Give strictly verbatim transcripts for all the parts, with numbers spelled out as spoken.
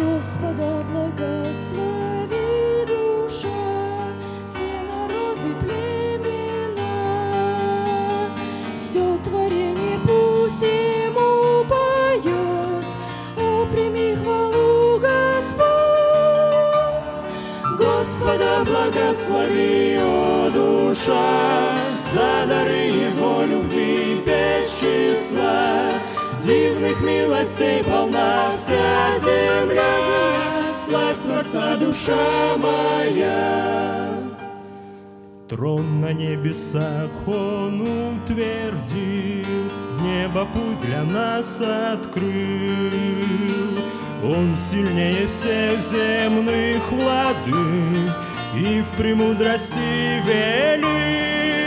Господа благослови душа, все народы племена, все творение пусть ему поет, о, прими хвалу, Господь. Господа благослови, о душа, за дары его любви без числа. Дивных милостей полна вся земля, славь Творца, душа моя. Трон на небесах он утвердил, в небо путь для нас открыл. Он сильнее всех земных владык и в премудрости велик.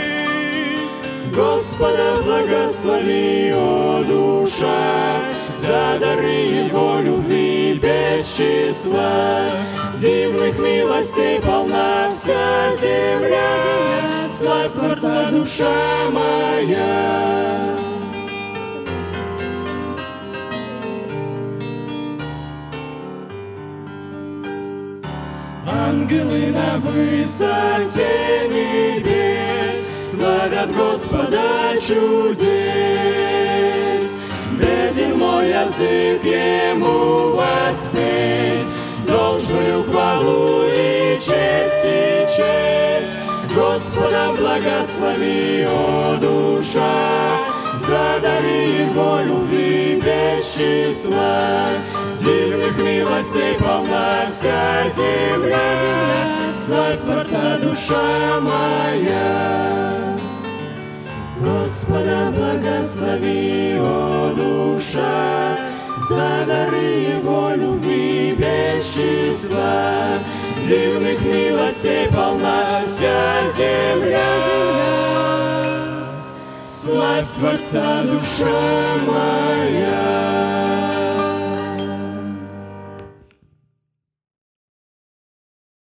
Господа благослови, о душа, за дары его любви без числа. Дивных милостей полна вся земля, славь Творца, душа моя. Ангелы на высоте небес славят Господа чудес. Беден мой язык ему воспеть должную хвалу и честь, и честь. Господа благослови, о душа, за дары его любви без числа. Дивных милостей полна вся земля, славь Творца, душа моя. Господа благослови, о душа, за дары его любви без числа. Дивных милостей полна вся земля, славь Творца, душа моя.